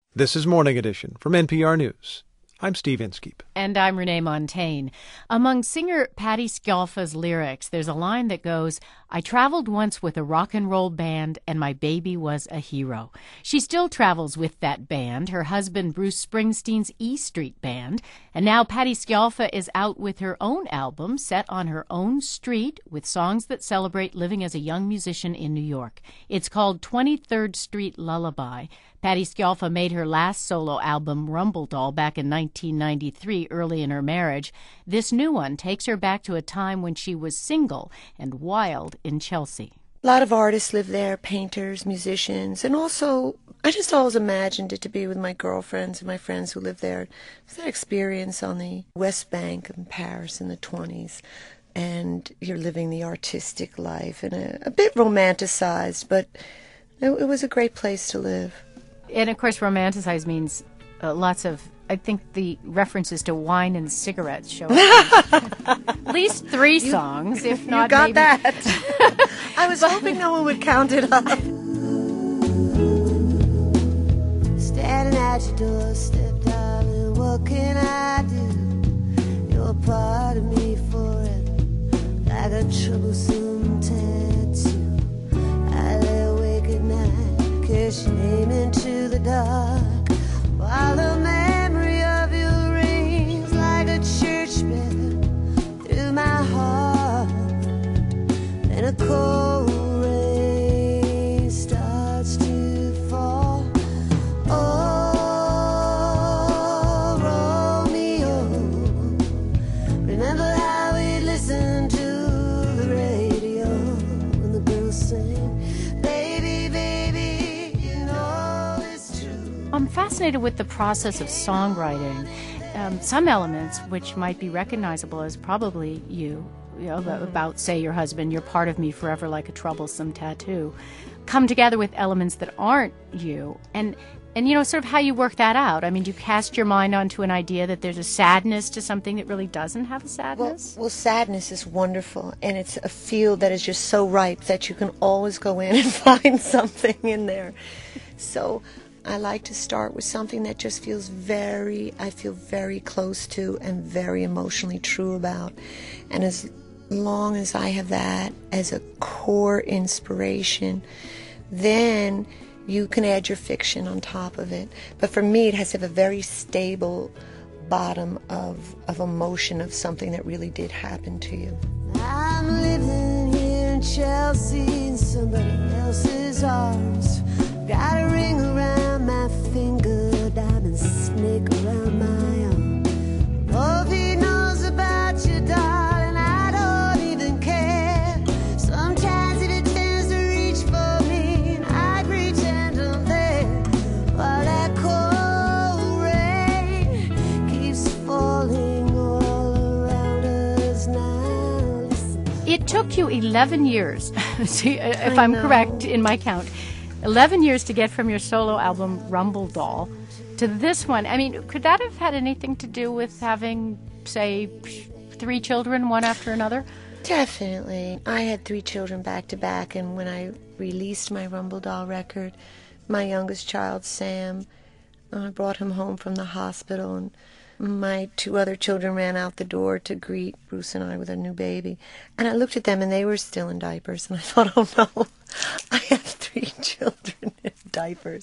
This is Morning Edition from NPR News. I'm Steve Inskeep. And I'm Renee Montagne. Among singer Patti Scialfa's lyrics, there's a line that goes, "I traveled once with a rock and roll band, and my baby was a hero." She still travels with that band, her husband Bruce Springsteen's E Street Band. And now Patti Scialfa is out with her own album, set on her own street, with songs that celebrate living as a young musician in New York. It's called 23rd Street Lullaby. Patti Scialfa made her last solo album, Rumble Doll, back in 1993, early in her marriage. This new one takes her back to a time when she was single and wild in Chelsea. A lot of artists live there, painters, musicians, and also I just always imagined it to be with my girlfriends and my friends who live there. It's that experience on the West Bank in Paris in the 20s, and you're living the artistic life and a bit romanticized, but it was a great place to live. And, of course, romanticize means lots of, I think the references to wine and cigarettes show up. At least three songs, if not you got maybe. That. I was hoping no one would count it up. Standing at your doorstep, darling, what can I do? You're part of me forever, like a troublesome tattoo. I lay awake at night, kiss your name into the dark, while the memory of you rings like a church bell through my heart. And a cold rain starts to fall. Oh, Romeo, remember how we listened to the radio when the girls sang, "Baby, baby, you know it's true." I'm fascinated with the process of songwriting. Some elements, which might be recognizable as probably you know, about, say, your husband, "You're part of me forever like a troublesome tattoo," come together with elements that aren't you. And you know, sort of how you work that out. I mean, do you cast your mind onto an idea that there's a sadness to something that really doesn't have a sadness? Well, sadness is wonderful, and it's a field that is just so ripe that you can always go in and find something in there. So I like to start with something that just feels I feel very close to and very emotionally true about. And as long as I have that as a core inspiration, then you can add your fiction on top of it. But for me, it has to have a very stable bottom of emotion of something that really did happen to you. I'm living here in Chelsea in somebody else's arms. Got a ring around my finger, diamond snake around my arm. Oh, if he knows about you, darling, I don't even care. Sometimes it tends to reach for me, and I pretend I'm there, while that cold rain keeps falling all around us now. Listen. It took you 11 years, see, if I'm correct in my count, 11 years to get from your solo album, Rumble Doll, to this one. I mean, could that have had anything to do with having, say, 3 children, one after another? Definitely. I had 3 children back to back, and when I released my Rumble Doll record, my youngest child, Sam, I brought him home from the hospital, and my 2 other children ran out the door to greet Bruce and I with a new baby. And I looked at them, and they were still in diapers, and I thought, oh no, I have 3 children in diapers.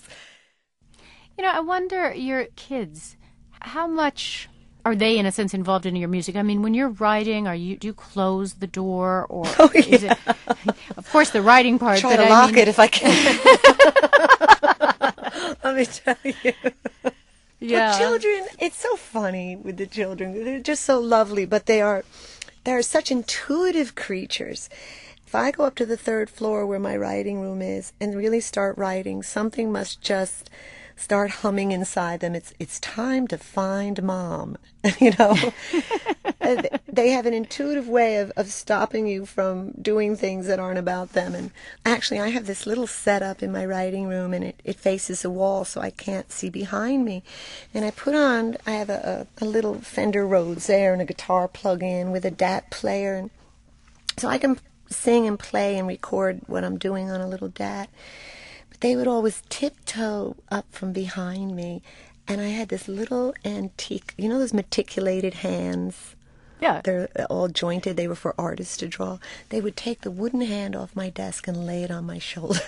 You know, I wonder, your kids, how much are they, in a sense, involved in your music? I mean, when you're writing, do you close the door, or is it, of course, the writing part? Try to lock it if I can. Let me tell you. Yeah. Well, children, it's so funny with the children. They're just so lovely, but they're such intuitive creatures. If I go up to the 3rd floor where my writing room is and really start writing, something must just start humming inside them. It's time to find mom. You know, they have an intuitive way of stopping you from doing things that aren't about them. And actually, I have this little setup in my writing room, and it faces a wall, so I can't see behind me. And I have a little Fender Rhodes there and a guitar plug-in with a DAT player, and so I can sing and play and record what I'm doing on a little DAT. they would always tiptoe up from behind me, and I had this little antique, you know those meticulated hands? Yeah. They're all jointed. They were for artists to draw. They would take the wooden hand off my desk and lay it on my shoulder.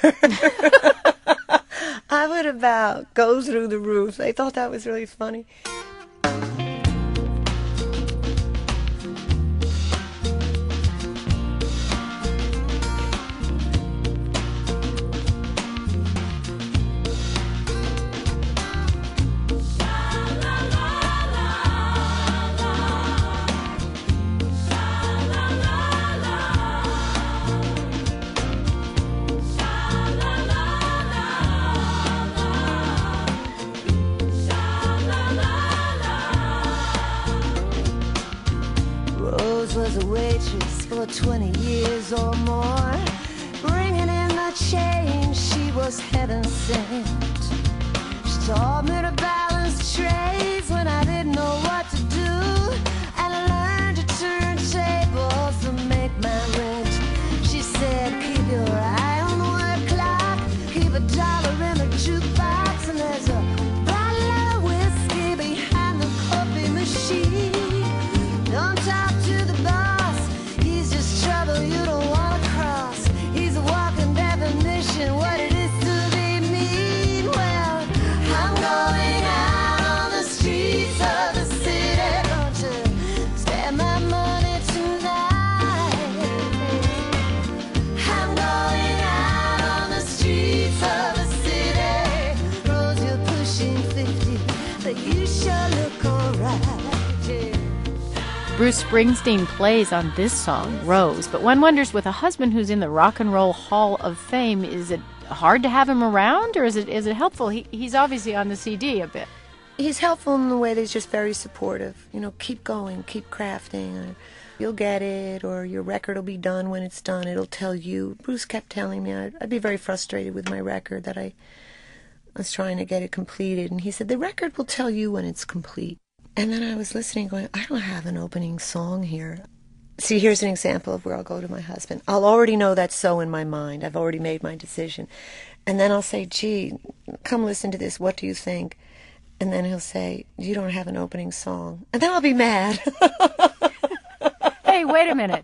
I would about go through the roof. They thought that was really funny. Was a waitress for 20 years or more, bringing in the change. She was heaven sent. She taught me to balance trades when I didn't know what to do, and I learned to turn tables to make my rent. She said, keep your eye on the word clock, keep $1 in the jukebox, and there's a bottle of whiskey behind the coffee machine. Don't talk to the boss, he's just trouble you don't want to cross. He's a walking definition, what it is to be mean. Well, I'm going out on the streets of the city, don't you spend my money tonight. I'm going out on the streets of the city. Rose, you're pushing 50, but you sure look alright. Yeah. Bruce Springsteen plays on this song, Rose, but one wonders, with a husband who's in the Rock and Roll Hall of Fame, is it hard to have him around, or is it helpful? He's obviously on the CD a bit. He's helpful in the way that he's just very supportive. You know, keep going, keep crafting, or you'll get it, or your record will be done when it's done. It'll tell you. Bruce kept telling me I'd be very frustrated with my record, that I was trying to get it completed, and he said, the record will tell you when it's complete. And then I was listening, going, I don't have an opening song here. See, here's an example of where I'll go to my husband. I'll already know that's so in my mind. I've already made my decision. And then I'll say, gee, come listen to this. What do you think? And then he'll say, you don't have an opening song. And then I'll be mad. Hey, wait a minute.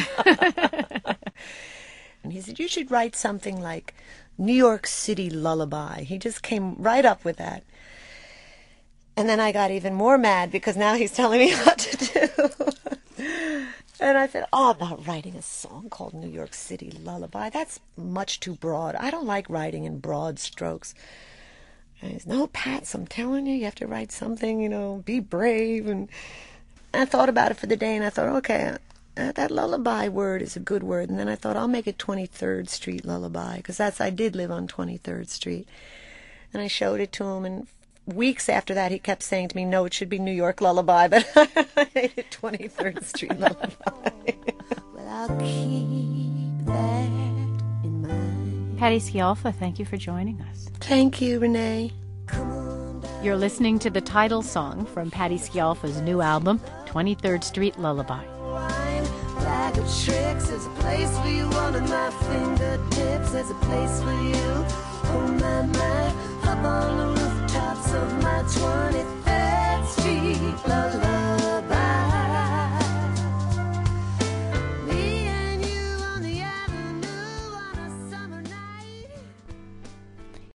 And he said, you should write something like New York City Lullaby. He just came right up with that. And then I got even more mad because now he's telling me what to do. And I said, I'm not writing a song called New York City Lullaby. That's much too broad. I don't like writing in broad strokes. And he said, no, Pat, I'm telling you, you have to write something, be brave. And I thought about it for the day, and I thought, okay, that lullaby word is a good word. And then I thought, I'll make it 23rd Street Lullaby, because I did live on 23rd Street. And I showed it to him, and weeks after that, he kept saying to me, no, it should be New York Lullaby, but I made it 23rd Street Lullaby. Well, I'll keep that in mind. Patti Scialfa, thank you for joining us. Thank you, Renee. You're listening to the title song from Patti Scialfa's new album, 23rd Street Lullaby. Bag of tricks, there's a place for you under my fingertips, there's a place for you on my mind.